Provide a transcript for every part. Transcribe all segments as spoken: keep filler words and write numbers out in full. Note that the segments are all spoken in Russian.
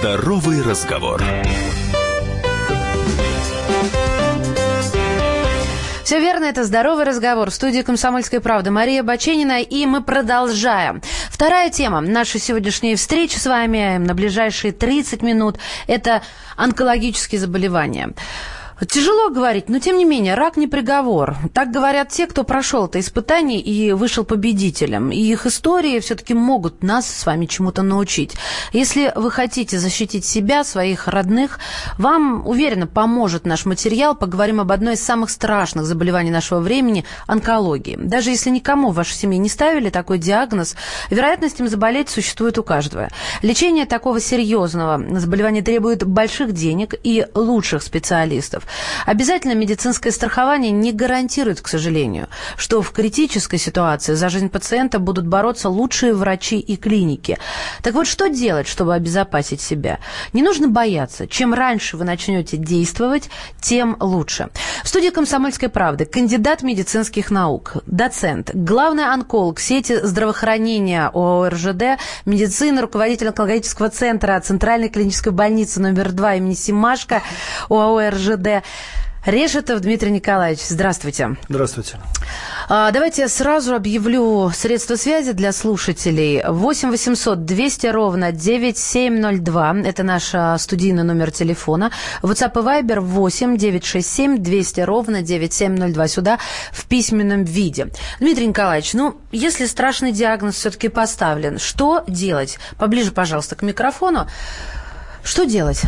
Здоровый разговор. Все верно, это «Здоровый разговор». В студии «Комсомольской правды» Мария Баченина, и мы продолжаем. Вторая тема нашей сегодняшней встречи с вами на ближайшие тридцать минут – это онкологические заболевания. Тяжело говорить, но тем не менее, рак не приговор. Так говорят те, кто прошел это испытание и вышел победителем. И их истории все-таки могут нас с вами чему-то научить. Если вы хотите защитить себя, своих родных, вам, уверенно, поможет наш материал. Поговорим об одной из самых страшных заболеваний нашего времени – онкологии. Даже если никому в вашей семье не ставили такой диагноз, вероятность им заболеть существует у каждого. Лечение такого серьезного заболевания требует больших денег и лучших специалистов. Обязательно медицинское страхование не гарантирует, к сожалению, что в критической ситуации за жизнь пациента будут бороться лучшие врачи и клиники. Так вот, что делать, чтобы обезопасить себя? Не нужно бояться. Чем раньше вы начнете действовать, тем лучше. В студии «Комсомольской правды» кандидат медицинских наук, доцент, главный онколог сети здравоохранения ОАО РЖД, медицины, руководитель онкологического центра Центральной клинической больницы номер два имени Семашко ОАО РЖД Решетов Дмитрий Николаевич. Здравствуйте. Здравствуйте. А, давайте я сразу объявлю средства связи для слушателей. восемь восемьсот двести ровно девять семь ноль два. Это наш студийный номер телефона. WhatsApp и Viber восемь девятьсот шестьдесят семь двести ровно девять семь ноль два. Сюда в письменном виде. Дмитрий Николаевич, ну, если страшный диагноз все-таки поставлен, что делать? Поближе, пожалуйста, к микрофону. Что делать?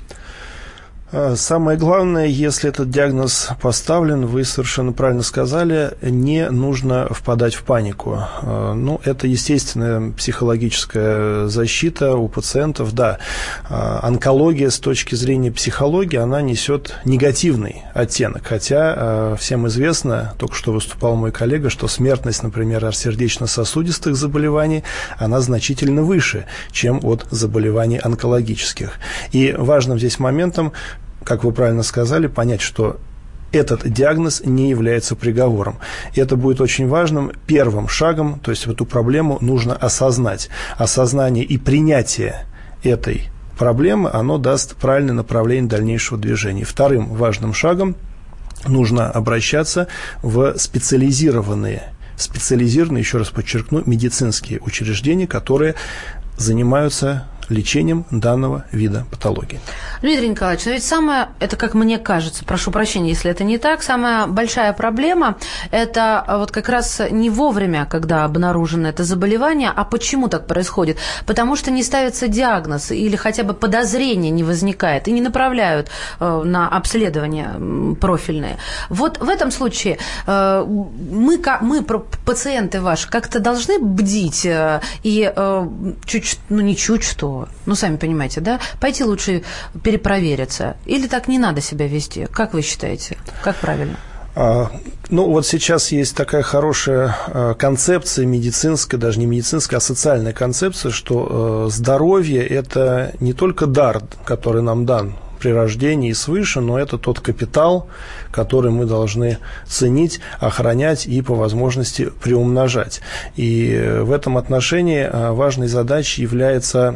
Самое главное, если этот диагноз поставлен, вы совершенно правильно сказали, не нужно впадать в панику. Ну, это естественная психологическая защита у пациентов. Да, онкология с точки зрения психологии, она несет негативный оттенок. Хотя всем известно, только что выступал мой коллега, что смертность, например, от сердечно-сосудистых заболеваний, она значительно выше, чем от заболеваний онкологических. И важным здесь моментом, как вы правильно сказали, понять, что этот диагноз не является приговором. И это будет очень важным первым шагом, то есть эту проблему нужно осознать. Осознание и принятие этой проблемы, оно даст правильное направление дальнейшего движения. Вторым важным шагом нужно обращаться в специализированные, специализированные, еще раз подчеркну, медицинские учреждения, которые занимаются лечением данного вида патологии. Дмитрий Николаевич, но ведь самое, это как мне кажется, прошу прощения, если это не так, самая большая проблема – это вот как раз не вовремя, когда обнаружено это заболевание. А почему так происходит? Потому что не ставится диагноз или хотя бы подозрение не возникает и не направляют на обследование профильные. Вот в этом случае мы, мы пациенты ваши, как-то должны бдить и чуть, ну не чуть что, ну, сами понимаете, да? Пойти лучше перепровериться. Или так не надо себя вести? Как вы считаете? Как правильно? Ну, вот сейчас есть такая хорошая концепция медицинская, даже не медицинская, а социальная концепция, что здоровье – это не только дар, который нам дан при рождении и свыше, но это тот капитал, который мы должны ценить, охранять и по возможности приумножать. И в этом отношении важной задачей является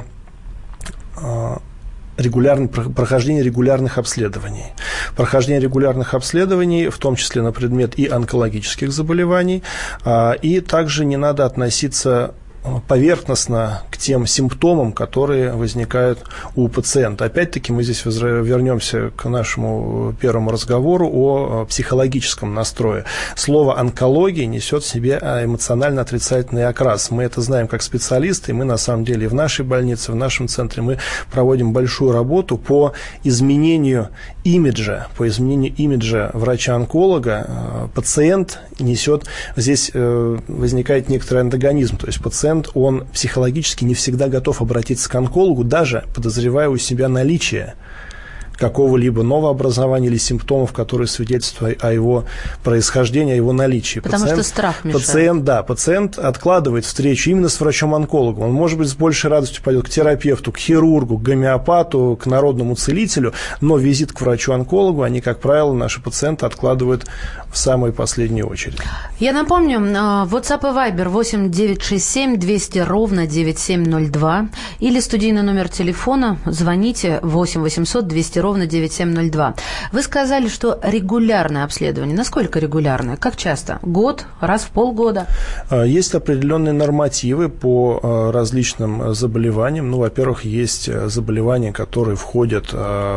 регулярное, прохождение регулярных обследований. Прохождение регулярных обследований, в том числе на предмет и онкологических заболеваний, и также не надо относиться поверхностно к тем симптомам, которые возникают у пациента. Опять-таки мы здесь вернемся к нашему первому разговору о психологическом настрое. Слово онкология несет в себе эмоционально отрицательный окрас. Мы это знаем как специалисты, и мы на самом деле в нашей больнице, в нашем центре мы проводим большую работу по изменению имиджа, по изменению имиджа врача-онколога. Пациент несет, здесь возникает некоторый антагонизм, то есть пациент, он психологически не всегда готов обратиться к онкологу, даже подозревая у себя наличие какого-либо новообразования или симптомов, которые свидетельствуют о его происхождении, о его наличии. Потому пациент, что страх мешает. Пациент, да, пациент откладывает встречу именно с врачом-онкологом. Он, может быть, с большей радостью пойдет к терапевту, к хирургу, к гомеопату, к народному целителю, но визит к врачу-онкологу они, как правило, наши пациенты откладывают в самую последнюю очередь. Я напомню, WhatsApp и Viber восемь девятьсот шестьдесят семь двести ровно девяносто семь ноль два или студийный номер телефона, звоните восемь восемьсот двести ровно девяносто семь ноль два. Вы сказали, что регулярное обследование. Насколько регулярное? Как часто? Год? Раз в полгода? Есть определенные нормативы по различным заболеваниям. Ну, во-первых, есть заболевания, которые входят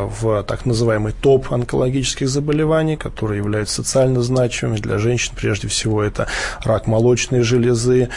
в так называемый топ онкологических заболеваний, которые являются социально значимыми для женщин. Прежде всего, это рак молочной железы,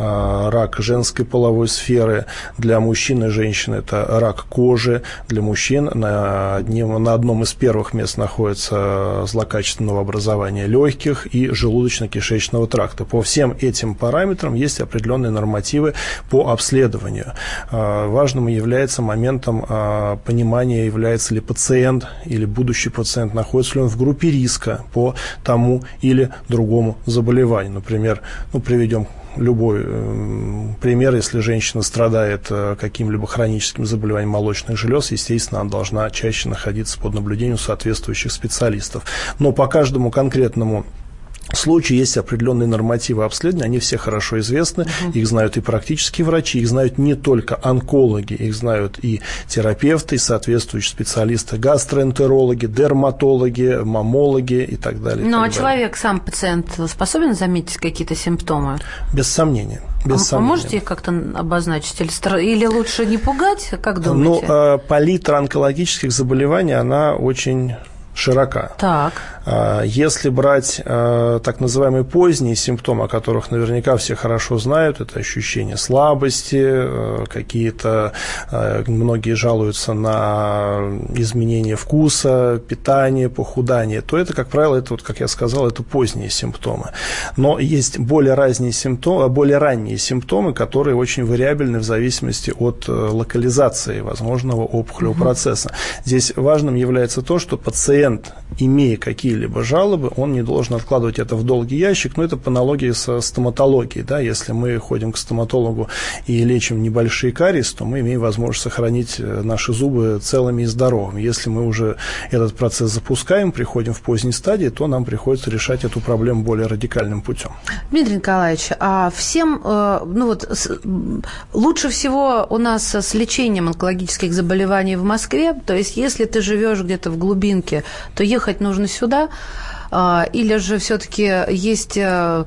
рак женской половой сферы. Для мужчин и женщин это рак кожи. Для мужчин на, одним, на одном из первых мест находится злокачественного образования легких и желудочно-кишечного тракта. По всем этим параметрам есть определенные нормативы по обследованию. Важным является моментом понимания, является ли пациент или будущий пациент, находится ли он в группе риска по тому или другому заболеванию. Например, ну, приведем любой э, пример, если женщина страдает э, каким-либо хроническим заболеванием молочных желез, естественно, она должна чаще находиться под наблюдением соответствующих специалистов. Но по каждому конкретному случаю есть определенные нормативы обследования, они все хорошо известны, uh-huh. их знают и практические врачи, их знают не только онкологи, их знают и терапевты, и соответствующие специалисты, гастроэнтерологи, дерматологи, маммологи и так далее. Ну, а далее. человек, сам пациент, способен заметить какие-то симптомы? Без сомнения. Без а сомнения. Можете их как-то обозначить? Или, или лучше не пугать, как думаете? Ну, палитра онкологических заболеваний, она очень широка. Так. Если брать так называемые поздние симптомы, о которых наверняка все хорошо знают, это ощущение слабости, какие-то, многие жалуются на изменение вкуса, питания, похудание, то это, как правило, это, вот, как я сказал, это поздние симптомы. Но есть более ранние симптомы, более ранние симптомы, которые очень вариабельны в зависимости от локализации возможного опухолевого угу. процесса. Здесь важным является то, что пациент, имея какие либо жалобы, он не должен откладывать это в долгий ящик, но это по аналогии со стоматологией, да, если мы ходим к стоматологу и лечим небольшие кариес, то мы имеем возможность сохранить наши зубы целыми и здоровыми. Если мы уже этот процесс запускаем, приходим в поздней стадии, то нам приходится решать эту проблему более радикальным путем. Дмитрий Николаевич, а всем, ну вот, лучше всего у нас с лечением онкологических заболеваний в Москве, то есть если ты живешь где-то в глубинке, то ехать нужно сюда, или же все-таки есть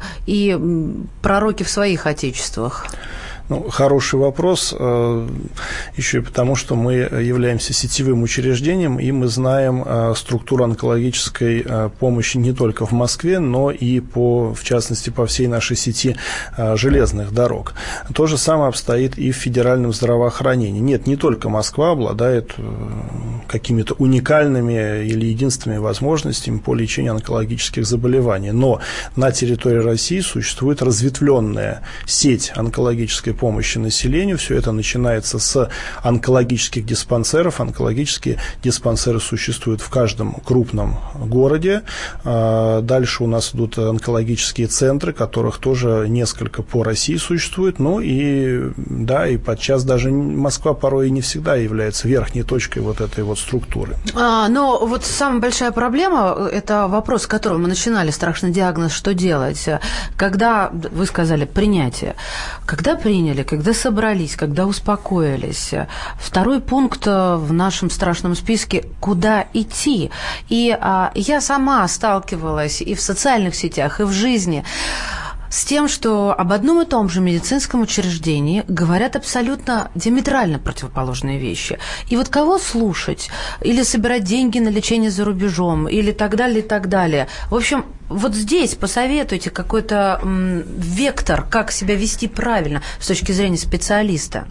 и пророки в своих отечествах? Ну, хороший вопрос, еще и потому, что мы являемся сетевым учреждением, и мы знаем структуру онкологической помощи не только в Москве, но и, по, в частности, по всей нашей сети железных дорог. То же самое обстоит и в федеральном здравоохранении. Нет, не только Москва обладает какими-то уникальными или единственными возможностями по лечению онкологических заболеваний, но на территории России существует разветвленная сеть онкологической помощи населению. Все это начинается с онкологических диспансеров. Онкологические диспансеры существуют в каждом крупном городе. Дальше у нас идут онкологические центры, которых тоже несколько по России существует. Ну и, да, и подчас даже Москва порой и не всегда является верхней точкой вот этой вот структуры. А, но вот самая большая проблема, это вопрос, с которого мы начинали, страшный диагноз, что делать. Когда, вы сказали, принятие. Когда приняли, когда собрались, когда успокоились. Второй пункт в нашем страшном списке – куда идти. И а, я сама сталкивалась и в социальных сетях, и в жизни с тем, что об одном и том же медицинском учреждении говорят абсолютно диаметрально противоположные вещи. И вот кого слушать? Или собирать деньги на лечение за рубежом, или так далее, и так далее. В общем, вот здесь посоветуйте какой-то м, вектор, как себя вести правильно с точки зрения специалиста.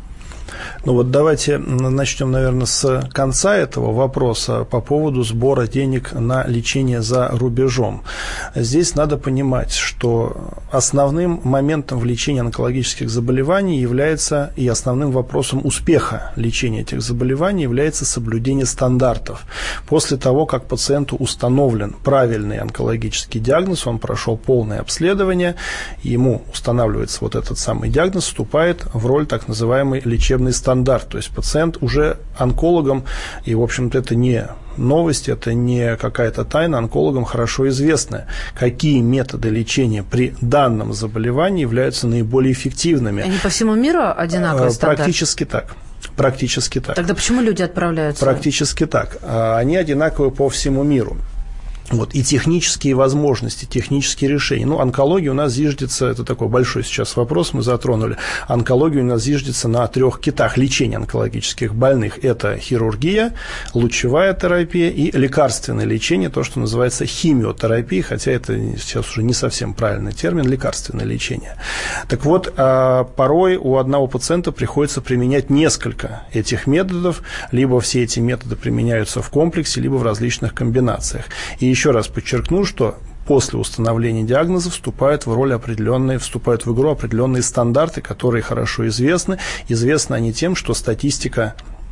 Ну вот давайте начнем, наверное, с конца этого вопроса по поводу сбора денег на лечение за рубежом. Здесь надо понимать, что основным моментом в лечении онкологических заболеваний является, и основным вопросом успеха лечения этих заболеваний является соблюдение стандартов. После того, как пациенту установлен правильный онкологический диагноз, он прошел полное обследование, ему устанавливается вот этот самый диагноз, вступает в роль так называемый лечебный стандарт. То есть пациент уже онкологом, и, в общем-то, это не новость, это не какая-то тайна, онкологам хорошо известно, какие методы лечения при данном заболевании являются наиболее эффективными. Они по всему миру одинаковые стандарты? Практически так. Практически так. Тогда почему люди отправляются? Практически так. Они одинаковые по всему миру. Вот, и технические возможности, технические решения. Ну, онкология у нас зиждется, это такой большой сейчас вопрос, мы затронули. Онкология у нас зиждется на трех китах лечения онкологических больных. Это хирургия, лучевая терапия и лекарственное лечение, то, что называется химиотерапией, хотя это сейчас уже не совсем правильный термин, лекарственное лечение. Так вот, порой у одного пациента приходится применять несколько этих методов, либо все эти методы применяются в комплексе, либо в различных комбинациях. И еще раз подчеркну, что после установления диагноза вступают в роль определенные, вступают в игру определенные стандарты, которые хорошо известны. Известны они тем, что статистика,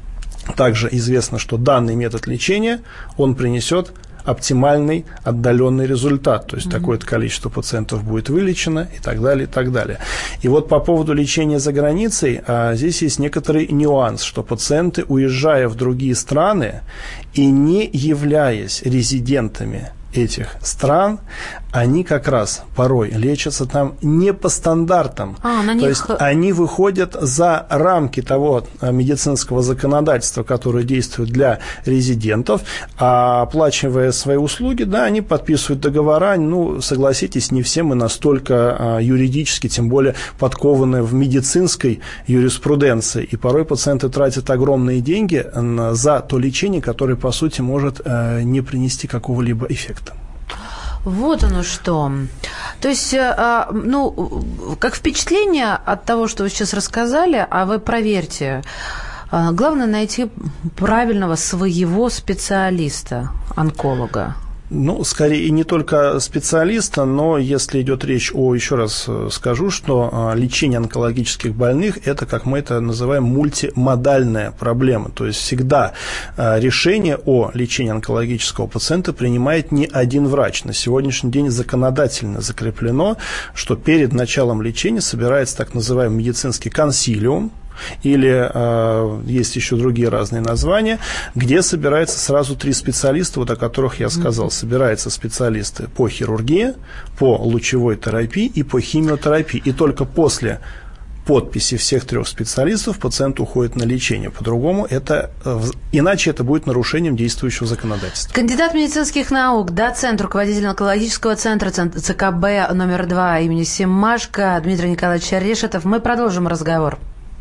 также известно, что данный метод лечения, он принесет оптимальный отдаленный результат, то есть mm-hmm. такое-то количество пациентов будет вылечено и так далее, и так далее. И вот по поводу лечения за границей, а, здесь есть некоторый нюанс, что пациенты, уезжая в другие страны и не являясь резидентами этих стран, они как раз порой лечатся там не по стандартам. А, на них... То есть они выходят за рамки того медицинского законодательства, которое действует для резидентов, а оплачивая свои услуги, да, они подписывают договора. Ну, согласитесь, не все мы настолько юридически, тем более подкованы в медицинской юриспруденции. И порой пациенты тратят огромные деньги за то лечение, которое, по сути, может не принести какого-либо эффекта. Вот оно что. То есть, ну, как впечатление от того, что вы сейчас рассказали, а вы проверьте, главное найти правильного своего специалиста, онколога. Ну, скорее, и не только специалиста, но если идет речь о, еще раз скажу, что лечение онкологических больных – это, как мы это называем, мультимодальная проблема. То есть всегда решение о лечении онкологического пациента принимает не один врач. На сегодняшний день законодательно закреплено, что перед началом лечения собирается так называемый медицинский консилиум, или э, есть еще другие разные названия, где собираются сразу три специалиста, вот о которых я сказал. Собираются специалисты по хирургии, по лучевой терапии и по химиотерапии. И только после подписи всех трех специалистов пациент уходит на лечение. По-другому это, иначе это будет нарушением действующего законодательства. Кандидат медицинских наук, доцент, руководитель онкологического центра ЦКБ номер два имени Семашко Дмитрий Николаевич Решетов. Мы продолжим разговор.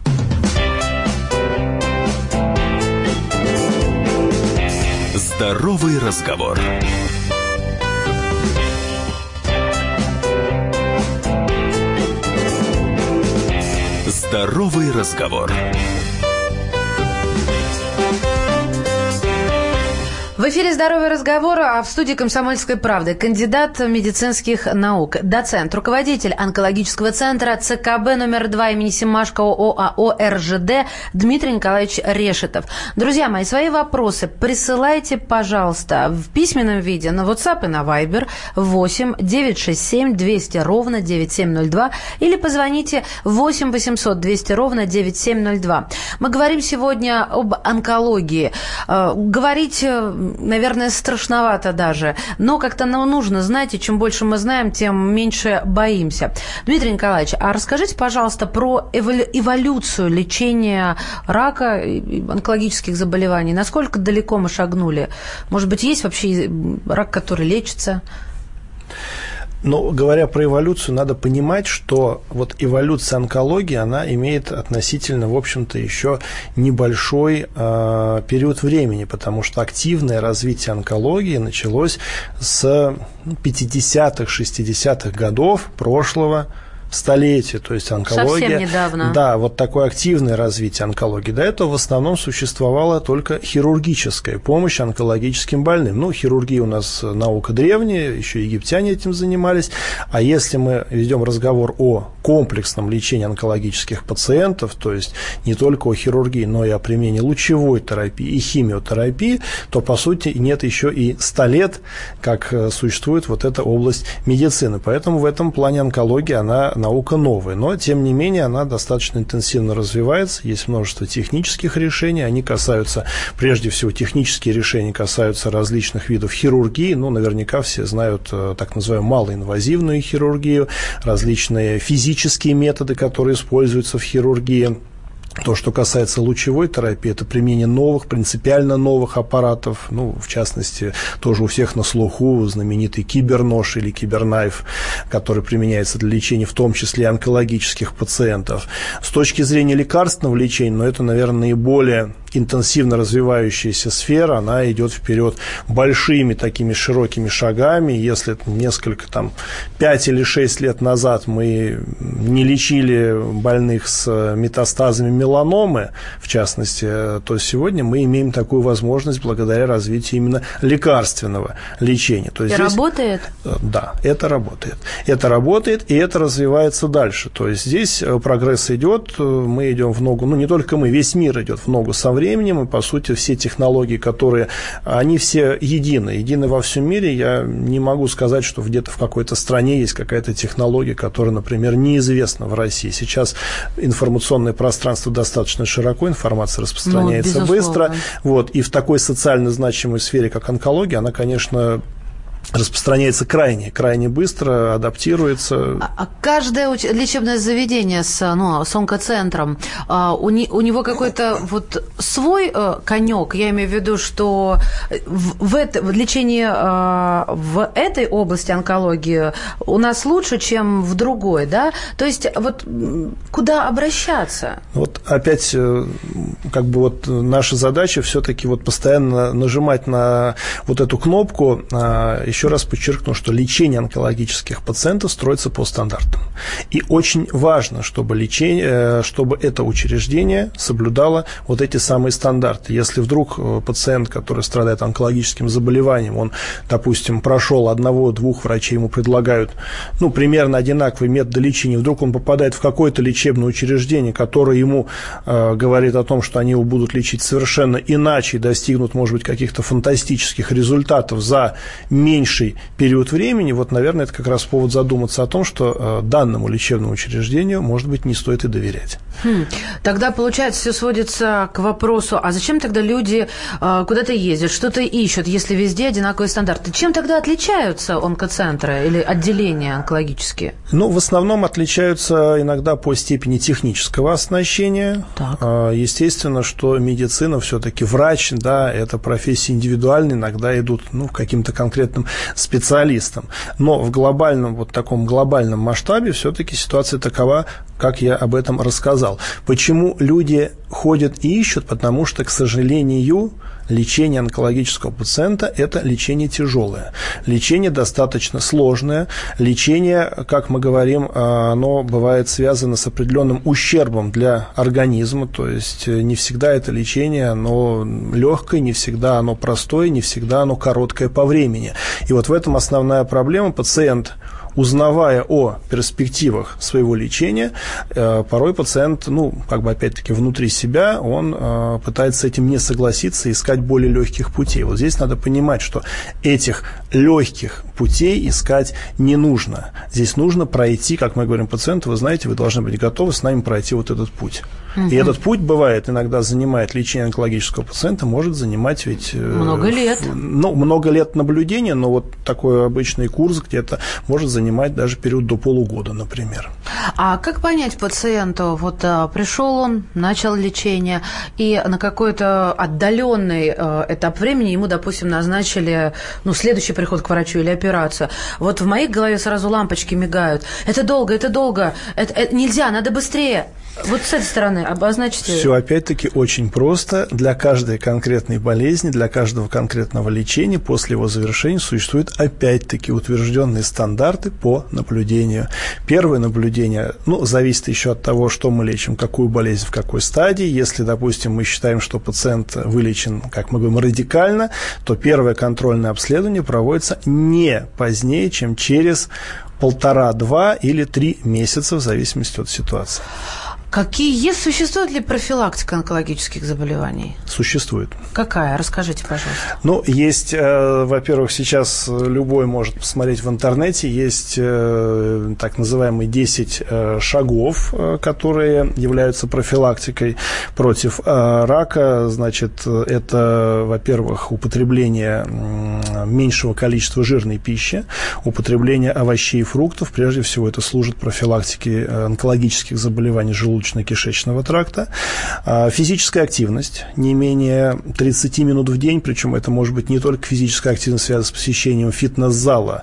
Здоровый разговор. Здоровый разговор. В эфире «Здоровый разговор», а в студии «Комсомольской правды» кандидат медицинских наук, доцент, руководитель онкологического центра ЦКБ номер два имени Семашко ОАО РЖД Дмитрий Николаевич Решетов. Друзья мои, свои вопросы присылайте, пожалуйста, в письменном виде на WhatsApp и на Viber восемь девятьсот шестьдесят семь двести ровно девяносто семь ноль два или позвоните восемь восемьсот двести ровно девяносто семь ноль два. Мы говорим сегодня об онкологии. Говорить, наверное, страшновато даже, но как-то нам нужно, знаете, чем больше мы знаем, тем меньше боимся. Дмитрий Николаевич, а расскажите, пожалуйста, про эволюцию лечения рака и онкологических заболеваний. Насколько далеко мы шагнули? Может быть, есть вообще рак, который лечится? Но говоря про эволюцию, надо понимать, что вот эволюция онкологии, она имеет относительно, в общем-то, еще небольшой э, период времени, потому что активное развитие онкологии началось с пятидесятых, шестидесятых годов прошлого столетие, то есть онкология. Совсем недавно. Да, вот такое активное развитие онкологии. До этого в основном существовала только хирургическая помощь онкологическим больным. Ну, хирургия у нас наука древняя, еще египтяне этим занимались. А если мы ведем разговор о комплексном лечении онкологических пациентов, то есть не только о хирургии, но и о применении лучевой терапии и химиотерапии, то, по сути, нет еще и ста лет, как существует вот эта область медицины. Поэтому в этом плане онкология, она наука новая. Но, тем не менее, она достаточно интенсивно развивается. Есть множество технических решений. Они касаются, прежде всего, технические решения касаются различных видов хирургии. Ну, наверняка все знают так называемую малоинвазивную хирургию, различные физические методы, которые используются в хирургии. То, что касается лучевой терапии, это применение новых, принципиально новых аппаратов, ну, в частности, тоже у всех на слуху знаменитый кибернож или кибернайф, который применяется для лечения в том числе онкологических пациентов. С точки зрения лекарственного лечения, но это, наверное, наиболее интенсивно развивающаяся сфера, она идет вперед большими такими широкими шагами. Если несколько, там, пять или шесть лет назад мы не лечили больных с метастазами меланомы, в частности, то сегодня мы имеем такую возможность благодаря развитию именно лекарственного лечения. То есть это здесь, работает? Да, это работает. Это работает, и это развивается дальше. То есть здесь прогресс идет, мы идем в ногу, ну, не только мы, весь мир идет в ногу со временем. Временем, и, по сути, все технологии, которые, они все едины, едины во всем мире. Я не могу сказать, что где-то в какой-то стране есть какая-то технология, которая, например, неизвестна в России. Сейчас информационное пространство достаточно широко, информация распространяется ну, быстро. Вот, и в такой социально значимой сфере, как онкология, она, конечно, распространяется крайне, крайне быстро, адаптируется. А каждое уч... лечебное заведение с, ну, с онкоцентром, а, у, не, у него какой-то вот свой а, конек, я имею в виду, что в, в, это, в лечении а, в этой области онкологии у нас лучше, чем в другой, да? То есть вот куда обращаться? Вот опять, как бы вот наша задача все-таки вот постоянно нажимать на вот эту кнопку. Еще раз подчеркну, что лечение онкологических пациентов строится по стандартам. И очень важно, чтобы, лечение, чтобы это учреждение соблюдало вот эти самые стандарты. Если вдруг пациент, который страдает онкологическим заболеванием, он, допустим, прошел одного-двух врачей, ему предлагают, ну, примерно одинаковые методы лечения, вдруг он попадает в какое-то лечебное учреждение, которое ему э, говорит о том, что они его будут лечить совершенно иначе и достигнут, может быть, каких-то фантастических результатов за меньше меньший период времени, вот, наверное, это как раз повод задуматься о том, что э, данному лечебному учреждению, может быть, не стоит и доверять. Хм. Тогда, получается, все сводится к вопросу, а зачем тогда люди э, куда-то ездят, что-то ищут, если везде одинаковые стандарты? Чем тогда отличаются онкоцентры или отделения онкологические? Ну, в основном отличаются иногда по степени технического оснащения. Так. Естественно, что медицина все-таки врач, да, это профессия индивидуальная, иногда идут, ну, к каким-то конкретным специалистам. Но в глобальном, вот таком глобальном масштабе все-таки ситуация такова, как я об этом рассказал. Почему люди ходят и ищут? Потому что, к сожалению, лечение онкологического пациента – это лечение тяжелое. Лечение достаточно сложное. Лечение, как мы говорим, оно бывает связано с определенным ущербом для организма. То есть не всегда это лечение, оно легкое, не всегда оно простое, не всегда оно короткое по времени. И вот в этом основная проблема. Пациент, узнавая о перспективах своего лечения, порой пациент, ну, как бы опять-таки внутри себя, он пытается с этим не согласиться и искать более легких путей. Вот здесь надо понимать, что этих легких путей искать не нужно. Здесь нужно пройти, как мы говорим пациенту, вы знаете, вы должны быть готовы с нами пройти вот этот путь. Угу. И этот путь, бывает, иногда занимает лечение онкологического пациента, может занимать ведь... Много лет. Ну, много лет наблюдения, но вот такой обычный курс где-то может занимать даже период до полугода, например. А как понять пациенту, вот а, пришел он, начал лечение, и на какой-то отдаленный а, этап времени ему, допустим, назначили, ну, следующий приход к врачу или операцию. Вот в моей голове сразу лампочки мигают. Это долго, это долго, это, это нельзя, надо быстрее. Вот с этой стороны обозначьте. Все опять-таки очень просто. Для каждой конкретной болезни, для каждого конкретного лечения после его завершения существуют опять-таки утвержденные стандарты, по наблюдению. Первое наблюдение, ну, зависит еще от того, что мы лечим, какую болезнь в какой стадии. Если, допустим, мы считаем, что пациент вылечен, как мы говорим, радикально, то первое контрольное обследование проводится не позднее, чем через полтора-два или три месяца, в зависимости от ситуации. Какие существует ли профилактика онкологических заболеваний? Существует. Какая? Расскажите, пожалуйста. Ну, есть, э, во-первых, сейчас любой может посмотреть в интернете, есть э, так называемые десять э, шагов, э, которые являются профилактикой против э, рака. Значит, это, во-первых, употребление э, меньшего количества жирной пищи, употребление овощей и фруктов. Прежде всего, это служит профилактике онкологических заболеваний желудочного кишечного тракта, физическая активность не менее тридцать минут в день, причем это может быть не только физическая активность, связанная с посещением фитнес-зала,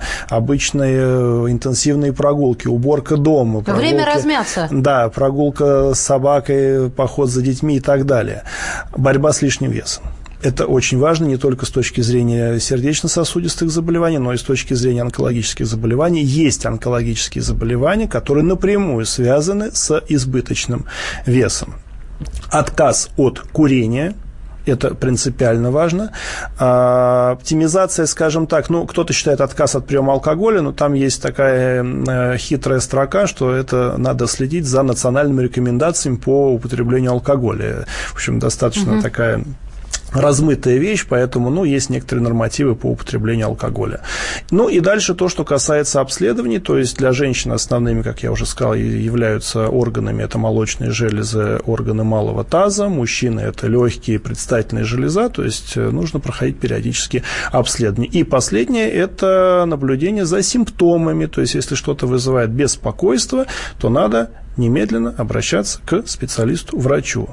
обычные интенсивные прогулки, уборка дома. Прогулки, время размяться. Да, прогулка с собакой, поход за детьми и так далее. Борьба с лишним весом. Это очень важно не только с точки зрения сердечно-сосудистых заболеваний, но и с точки зрения онкологических заболеваний. Есть онкологические заболевания, которые напрямую связаны с избыточным весом. Отказ от курения. Это принципиально важно. А, оптимизация, скажем так, ну, кто-то считает отказ от приема алкоголя, но там есть такая э, хитрая строка, что это надо следить за национальными рекомендациями по употреблению алкоголя. В общем, достаточно угу. такая размытая вещь, поэтому, ну, есть некоторые нормативы по употреблению алкоголя. Ну, и дальше то, что касается обследований, то есть для женщин основными, как я уже сказал, являются органами, это молочные железы, органы малого таза, мужчины – это легкие, предстательная железа, то есть нужно проходить периодически обследование. И последнее – это наблюдение за симптомами, то есть если что-то вызывает беспокойство, то надо немедленно обращаться к специалисту-врачу.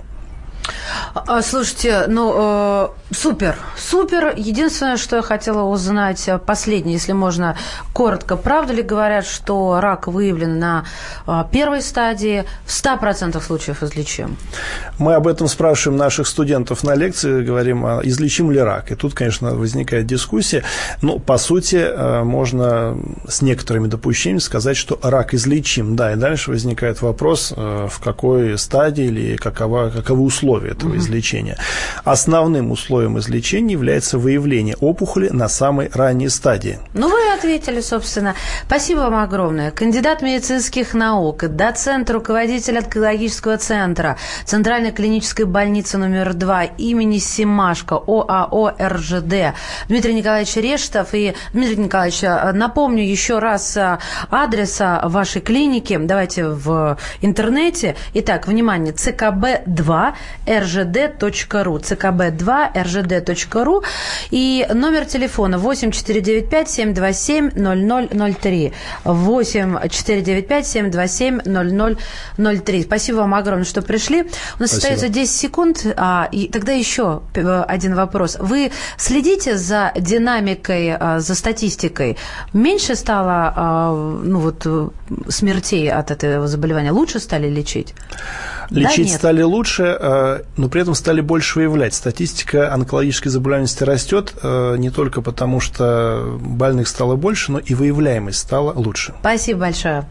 Слушайте, ну, э, супер, супер. Единственное, что я хотела узнать, последнее, если можно коротко. Правда ли говорят, что рак выявлен на э, первой стадии, в ста процентах случаев излечим? Мы об этом спрашиваем наших студентов на лекции, говорим, а излечим ли рак. И тут, конечно, возникает дискуссия. Ну, по сути, э, можно с некоторыми допущениями сказать, что рак излечим. Да, и дальше возникает вопрос, э, в какой стадии или какова, каковы условия этого излечения. Основным условием излечения является выявление опухоли на самой ранней стадии. Ну, вы ответили, собственно. Спасибо вам огромное. Кандидат медицинских наук, доцент, руководитель онкологического центра Центральной клинической больницы номер два имени Семашко ОАО РЖД Дмитрий Николаевич Рештов. И, Дмитрий Николаевич, напомню еще раз адрес вашей клиники. Давайте в интернете. Итак, внимание, цэ ка бэ два эр жэ дэ точка ру, цэ ка бэ два эр жэ дэ точка ру и номер телефона восемь четыре девять пять семь два семь ноль ноль ноль три, восемь четыре девять пять семь два семь ноль ноль ноль три. Спасибо вам огромное, что пришли. У нас Спасибо. Остается десять секунд, а, и тогда еще один вопрос. Вы следите за динамикой, а, за статистикой? Меньше стало а, ну, вот, смертей от этого заболевания? Лучше стали лечить? Лечить да, стали лучше, но при этом стали больше выявлять. Статистика онкологической заболеваемости растет не только потому, что больных стало больше, но и выявляемость стала лучше. Спасибо большое.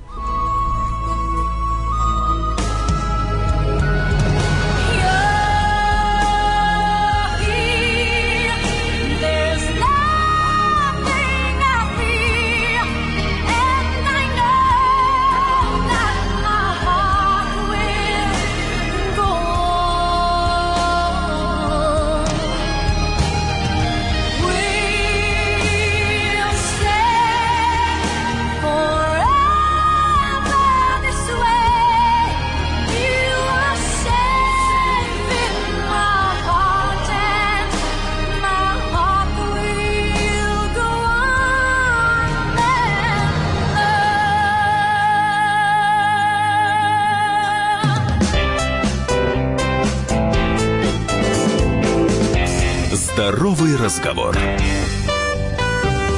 Здоровый разговор.